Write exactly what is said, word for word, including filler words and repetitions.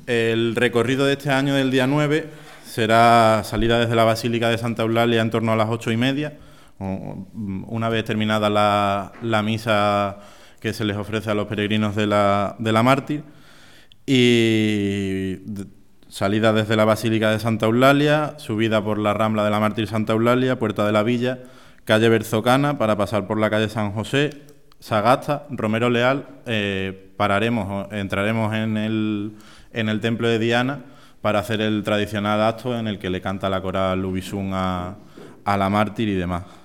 El recorrido de este año, del día nueve, será salida desde la Basílica de Santa Eulalia en torno a las ocho y media, una vez terminada la, la misa que se les ofrece a los peregrinos de la, de la Mártir, y salida desde la Basílica de Santa Eulalia, subida por la Rambla de la Mártir Santa Eulalia, Puerta de la Villa, calle Berzocana, para pasar por la calle San José, Sagasta, Romero Leal, eh, pararemos, entraremos en el, en el templo de Diana para hacer el tradicional acto en el que le canta la coral Ubisún a, a la Mártir y demás.